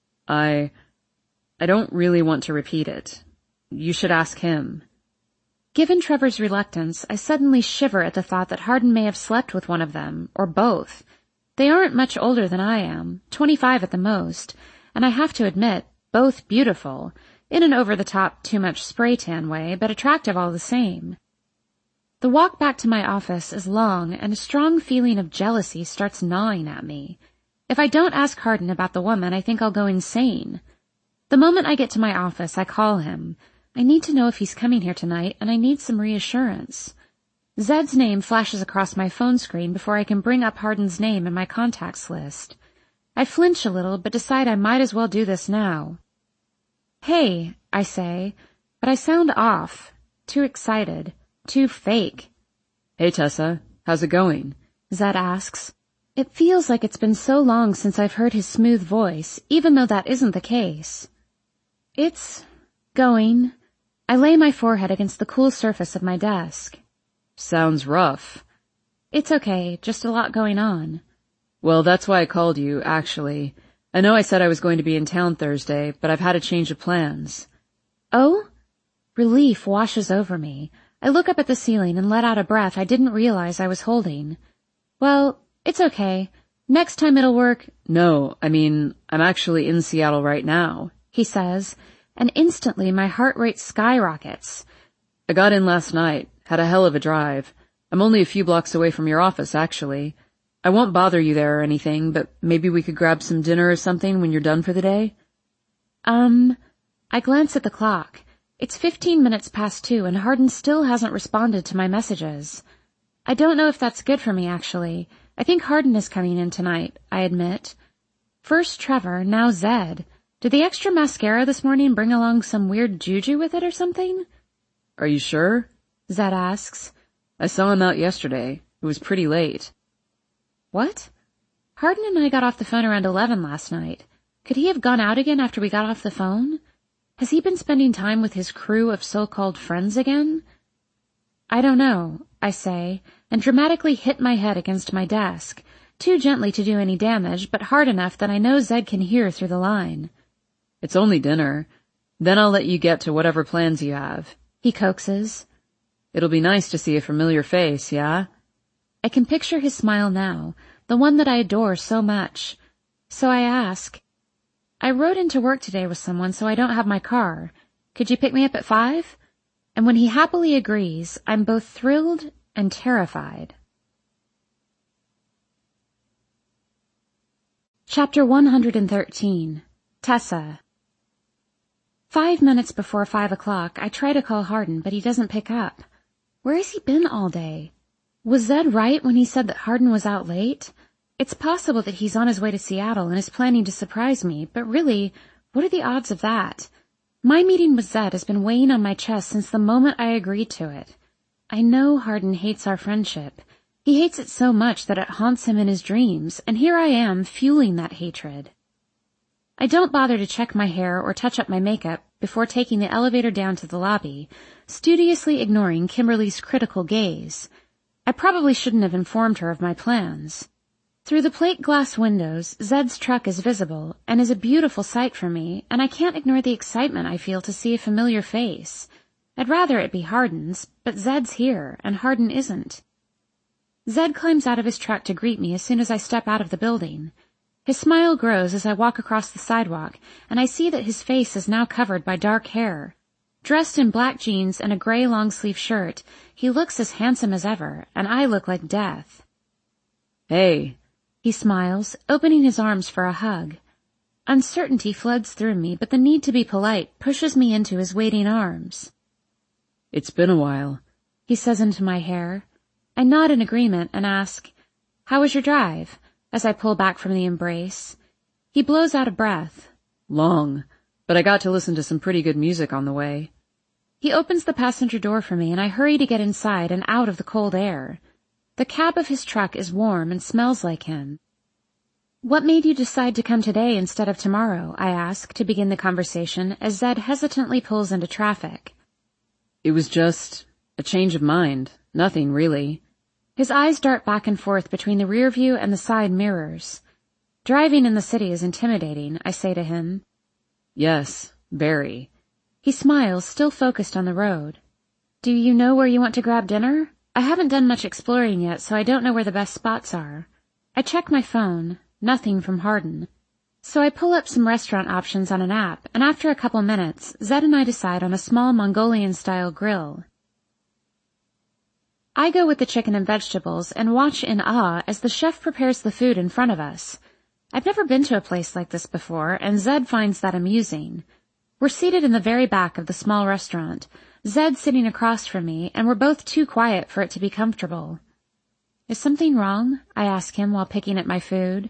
I don't really want to repeat it. You should ask him. Given Trevor's reluctance, I suddenly shiver at the thought that Hardin may have slept with one of them, or both. They aren't much older than I am, 25 at the most, and I have to admit, both beautiful, in an over-the-top, too-much spray-tan way, but attractive all the same. The walk back to my office is long, and a strong feeling of jealousy starts gnawing at me. If I don't ask Hardin about the woman, I think I'll go insane. The moment I get to my office, I call him. I need to know if he's coming here tonight, and I need some reassurance. Zed's name flashes across my phone screen before I can bring up Hardin's name in my contacts list. I flinch a little, but decide I might as well do this now. Hey, I say, but I sound off. Too excited. Too fake. Hey, Tessa. How's it going? Zed asks. It feels like it's been so long since I've heard his smooth voice, even though that isn't the case. It's going. I lay my forehead against the cool surface of my desk. Sounds rough. It's okay, just a lot going on. Well, that's why I called you, actually. I know I said I was going to be in town Thursday, but I've had a change of plans. Oh? Relief washes over me. I look up at the ceiling and let out a breath I didn't realize I was holding. Well, it's okay. Next time it'll work. No, I'm actually in Seattle right now, he says, and instantly my heart rate skyrockets. I got in last night, had a hell of a drive. I'm only a few blocks away from your office, actually. I won't bother you there or anything, but maybe we could grab some dinner or something when you're done for the day? I glance at the clock. It's 15 minutes past 2 and Hardin still hasn't responded to my messages. I don't know if that's good for me, actually. I think Hardin is coming in tonight, I admit. First Trevor, now Zed. Did the extra mascara this morning bring along some weird juju with it or something? Are you sure? Zed asks. I saw him out yesterday. It was pretty late. What? Hardin and I got off the phone around 11 last night. Could he have gone out again after we got off the phone? Has he been spending time with his crew of so-called friends again? I don't know, I say, and dramatically hit my head against my desk, too gently to do any damage, but hard enough that I know Zed can hear through the line. It's only dinner. Then I'll let you get to whatever plans you have, he coaxes. It'll be nice to see a familiar face, yeah? I can picture his smile now, the one that I adore so much. So I ask, I rode into work today with someone, so I don't have my car. Could you pick me up at 5? And when he happily agrees, I'm both thrilled and terrified. Chapter 113. Tessa. 5 minutes before 5 o'clock, I try to call Hardin, but he doesn't pick up. Where has he been all day? Was Zed right when he said that Hardin was out late? It's possible that he's on his way to Seattle and is planning to surprise me, but really, what are the odds of that? My meeting with Zed has been weighing on my chest since the moment I agreed to it. I know Hardin hates our friendship. He hates it so much that it haunts him in his dreams, and here I am fueling that hatred. I don't bother to check my hair or touch up my makeup before taking the elevator down to the lobby, studiously ignoring Kimberly's critical gaze. I probably shouldn't have informed her of my plans. Through the plate glass windows, Zed's truck is visible and is a beautiful sight for me, and I can't ignore the excitement I feel to see a familiar face. I'd rather it be Hardin's, but Zed's here, and Hardin isn't. Zed climbs out of his truck to greet me as soon as I step out of the building. His smile grows as I walk across the sidewalk, and I see that his face is now covered by dark hair. Dressed in black jeans and a gray long-sleeve shirt, he looks as handsome as ever, and I look like death. Hey. He smiles, opening his arms for a hug. Uncertainty floods through me, but the need to be polite pushes me into his waiting arms. It's been a while, he says into my hair. I nod in agreement and ask, "How was your drive?" as I pull back from the embrace. He blows out a breath. Long, but I got to listen to some pretty good music on the way. He opens the passenger door for me, and I hurry to get inside and out of the cold air. The cab of his truck is warm and smells like him. "What made you decide to come today instead of tomorrow?" I ask to begin the conversation as Zed hesitantly pulls into traffic. It was just a change of mind. Nothing, really. His eyes dart back and forth between the rear view and the side mirrors. "Driving in the city is intimidating," I say to him. Yes, very. He smiles, still focused on the road. "Do you know where you want to grab dinner? I haven't done much exploring yet, so I don't know where the best spots are." I check my phone. Nothing from Hardin. So I pull up some restaurant options on an app, and after a couple minutes, Zed and I decide on a small Mongolian-style grill. I go with the chicken and vegetables and watch in awe as the chef prepares the food in front of us. I've never been to a place like this before, and Zed finds that amusing. We're seated in the very back of the small restaurant, Zed sitting across from me, and we're both too quiet for it to be comfortable. "Is something wrong?" I ask him while picking at my food.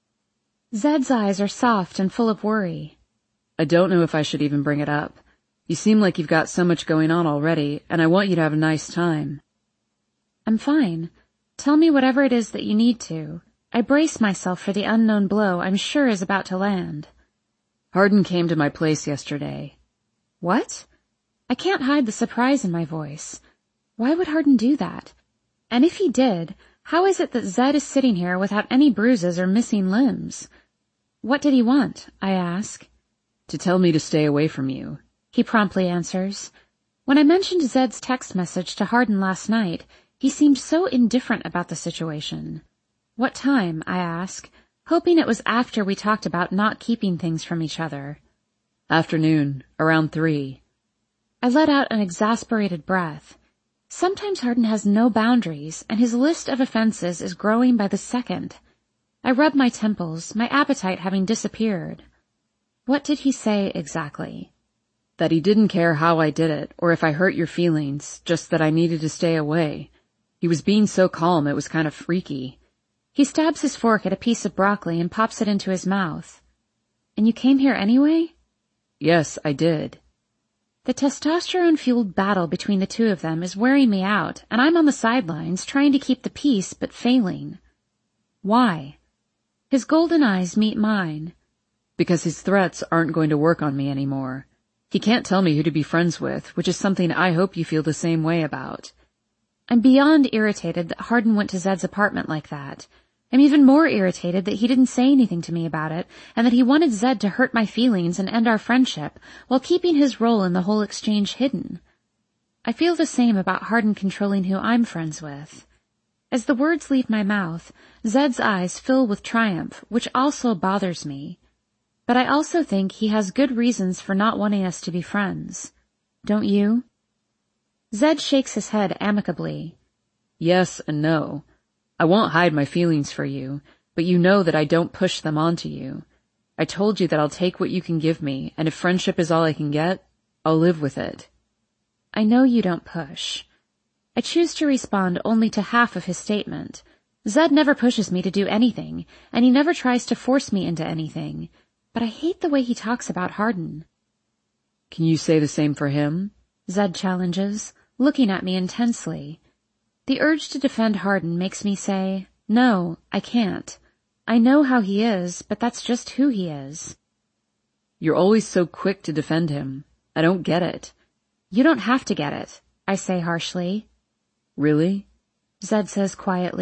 Zed's eyes are soft and full of worry. I don't know if I should even bring it up. You seem like you've got so much going on already, and I want you to have a nice time. "I'm fine. Tell me whatever it is that you need to." I brace myself for the unknown blow I'm sure is about to land. Hardin came to my place yesterday. "What?" I can't hide the surprise in my voice. Why would Hardin do that? And if he did, how is it that Zed is sitting here without any bruises or missing limbs? "What did he want?" I ask. To tell me to stay away from you. He promptly answers. When I mentioned Zed's text message to Hardin last night, he seemed so indifferent about the situation. "What time?" I ask, hoping it was after we talked about not keeping things from each other. Afternoon, around 3. I let out an exasperated breath. Sometimes Hardin has no boundaries, and his list of offenses is growing by the second. I rub my temples, my appetite having disappeared. What did he say exactly? That he didn't care how I did it, or if I hurt your feelings, just that I needed to stay away. He was being so calm it was kind of freaky. He stabs his fork at a piece of broccoli and pops it into his mouth. "And you came here anyway?" Yes, I did. The testosterone-fueled battle between the two of them is wearing me out, and I'm on the sidelines trying to keep the peace but failing. Why? His golden eyes meet mine. Because his threats aren't going to work on me anymore. He can't tell me who to be friends with, which is something I hope you feel the same way about. I'm beyond irritated that Hardin went to Zed's apartment like that. I'm even more irritated that he didn't say anything to me about it, and that he wanted Zed to hurt my feelings and end our friendship, while keeping his role in the whole exchange hidden. I feel the same about Hardin controlling who I'm friends with. As the words leave my mouth, Zed's eyes fill with triumph, which also bothers me. But I also think he has good reasons for not wanting us to be friends. Don't you? Zed shakes his head amicably. Yes and no. I won't hide my feelings for you, but you know that I don't push them onto you. I told you that I'll take what you can give me, and if friendship is all I can get, I'll live with it. I know you don't push. I choose to respond only to half of his statement. Zed never pushes me to do anything, and he never tries to force me into anything. But I hate the way he talks about Hardin. Can you say the same for him? Zed challenges, looking at me intensely. The urge to defend Hardin makes me say, no, I can't. I know how he is, but that's just who he is. You're always so quick to defend him. I don't get it. You don't have to get it, I say harshly. Really? Zed says quietly.